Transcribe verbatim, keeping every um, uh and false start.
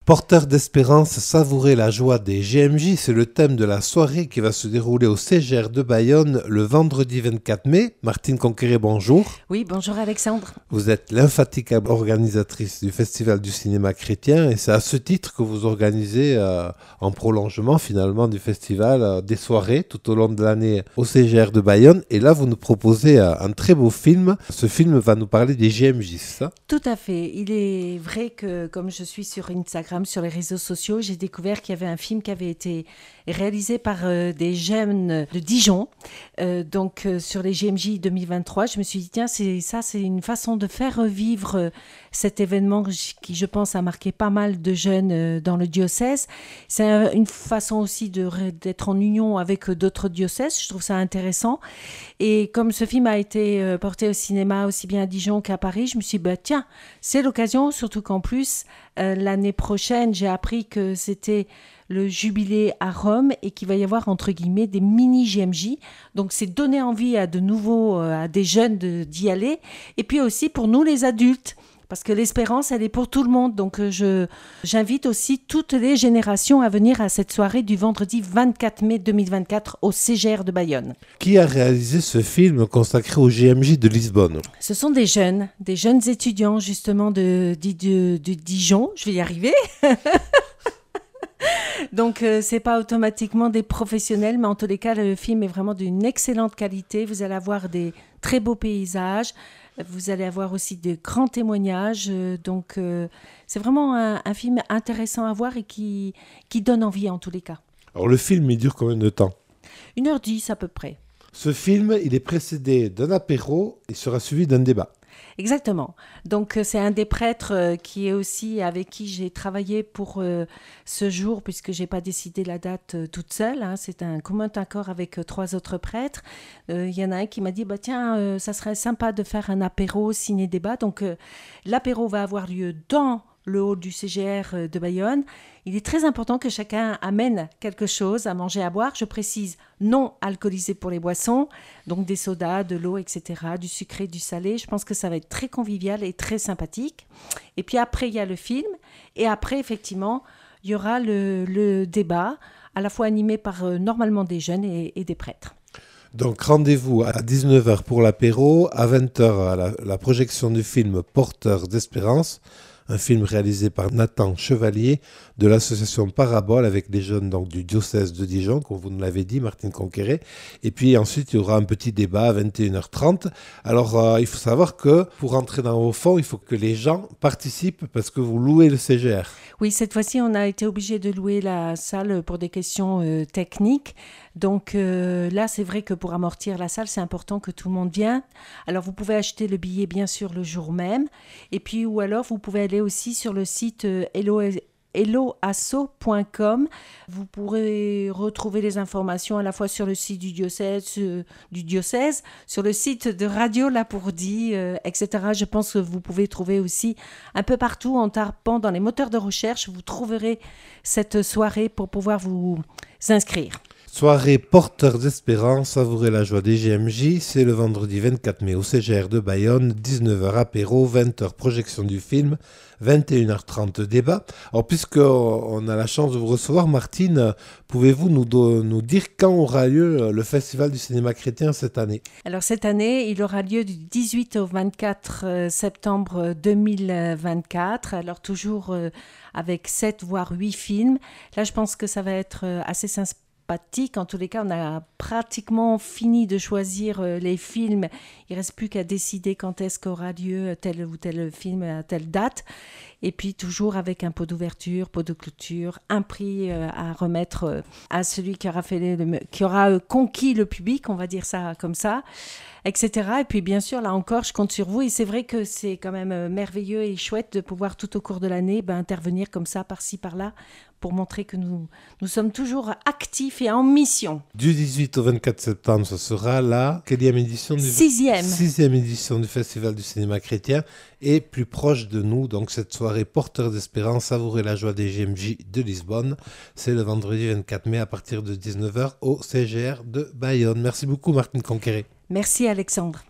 Porteur d'espérance, savourer la joie des G M J, c'est le thème de la soirée qui va se dérouler au C G R de Bayonne le vendredi vingt-quatre mai. Martine Conquéré, bonjour. Oui, bonjour Alexandre. Vous êtes l'infatigable organisatrice du Festival du cinéma chrétien et c'est à ce titre que vous organisez euh, en prolongement finalement du festival euh, des soirées tout au long de l'année au C G R de Bayonne. Et là, vous nous proposez euh, un très beau film. Ce film va nous parler des G M J, c'est ça ? Tout à fait. Il est vrai que comme je suis sur Instagram, sur les réseaux sociaux, j'ai découvert qu'il y avait un film qui avait été réalisé par euh, des jeunes de Dijon, euh, donc euh, sur les G M J deux mille vingt-trois. Je me suis dit, tiens, c'est, ça, c'est une façon de faire revivre euh, cet événement qui, je pense, a marqué pas mal de jeunes euh, dans le diocèse. C'est un, une façon aussi de, d'être en union avec euh, d'autres diocèses. Je trouve ça intéressant. Et comme ce film a été euh, porté au cinéma aussi bien à Dijon qu'à Paris, je me suis dit, bah, tiens, c'est l'occasion, surtout qu'en plus, euh, l'année prochaine, j'ai appris que c'était le jubilé à Rome et qu'il va y avoir, entre guillemets, des mini-G M J. Donc, c'est donner envie à de nouveaux, euh, à des jeunes de, d'y aller. Et puis aussi pour nous, les adultes. Parce que l'espérance, elle est pour tout le monde. Donc, euh, je, j'invite aussi toutes les générations à venir à cette soirée du vendredi vingt-quatre mai deux mille vingt-quatre au C G R de Bayonne. Qui a réalisé ce film consacré au G M J de Lisbonne ? Ce sont des jeunes, des jeunes étudiants justement de, de, de, de Dijon. Je vais y arriver. Donc, euh, ce n'est pas automatiquement des professionnels, mais en tous les cas, le film est vraiment d'une excellente qualité. Vous allez avoir des très beaux paysages. Vous allez avoir aussi de grands témoignages. Euh, donc, euh, c'est vraiment un, un film intéressant à voir et qui, qui donne envie en tous les cas. Alors, le film, il dure combien de temps ? une heure dix à peu près. Ce film, il est précédé d'un apéro et sera suivi d'un débat. Exactement. Donc, c'est un des prêtres euh, qui est aussi avec qui j'ai travaillé pour euh, ce jour, puisque je n'ai pas décidé la date euh, toute seule. Hein. C'est un commun accord avec euh, trois autres prêtres. Il euh, y en a un qui m'a dit, bah, tiens, euh, ça serait sympa de faire un apéro ciné-débat. Donc, euh, l'apéro va avoir lieu dans le hall du C G R de Bayonne. Il est très important que chacun amène quelque chose à manger, à boire. Je précise, non alcoolisé pour les boissons, donc des sodas, de l'eau, et cetera, du sucré, du salé. Je pense que ça va être très convivial et très sympathique. Et puis après, il y a le film. Et après, effectivement, il y aura le, le débat, à la fois animé par euh, normalement des jeunes et, et des prêtres. Donc rendez-vous à dix-neuf heures pour l'apéro, à vingt heures à la, la projection du film Porteur d'espérance, un film réalisé par Nathan Chevalier de l'association Parabole avec les jeunes donc, du diocèse de Dijon, comme vous nous l'avez dit, Martine Conquéré. Et puis ensuite, il y aura un petit débat à vingt et une heures trente. Alors, euh, il faut savoir que pour entrer dans vos fonds, il faut que les gens participent parce que vous louez le C G R. Oui, cette fois-ci, on a été obligé de louer la salle pour des questions euh, techniques. Donc euh, là, c'est vrai que pour amortir la salle, c'est important que tout le monde vienne. Alors, vous pouvez acheter le billet, bien sûr, le jour même. Et puis, ou alors, vous pouvez aller aussi sur le site euh, hello hello asso point com. Vous pourrez retrouver les informations à la fois sur le site du diocèse, euh, du diocèse sur le site de Radio Lapourdie, euh, et cetera. Je pense que vous pouvez trouver aussi un peu partout en tapant dans les moteurs de recherche. Vous trouverez cette soirée pour pouvoir vous inscrire. Soirée Porteur d'espérance, savourer la joie des G M J, c'est le vendredi vingt-quatre mai au C G R de Bayonne, dix-neuf heures apéro, vingt heures projection du film, vingt et une heures trente débat. Alors puisqu'on a la chance de vous recevoir, Martine, pouvez-vous nous, do- nous dire quand aura lieu le Festival du cinéma chrétien cette année ? Alors cette année, il aura lieu du dix-huit au vingt-quatre septembre deux mille vingt-quatre, alors toujours euh, avec sept voire huit films. Là, je pense que ça va être euh, assez sympathique. En tous les cas, on a pratiquement fini de choisir euh, les films. Il ne reste plus qu'à décider quand est-ce qu'aura lieu tel ou tel film à telle date. Et puis toujours avec un pot d'ouverture, pot de clôture, un prix euh, à remettre euh, à celui qui aura, fait le, qui aura euh, conquis le public, on va dire ça comme ça, et cetera. Et puis bien sûr, là encore, je compte sur vous. Et c'est vrai que c'est quand même euh, merveilleux et chouette de pouvoir tout au cours de l'année ben, intervenir comme ça, par-ci, par-là, pour montrer que nous, nous sommes toujours actifs et en mission. Du dix-huit au vingt-quatre septembre, ce sera la quatrième édition du Sixième. sixième édition du Festival du cinéma chrétien et plus proche de nous, donc cette soirée Porteur d'espérance, savourer la joie des G M J de Lisbonne. C'est le vendredi vingt-quatre mai à partir de dix-neuf heures au C G R de Bayonne. Merci beaucoup Martine Conquéré. Merci Alexandre.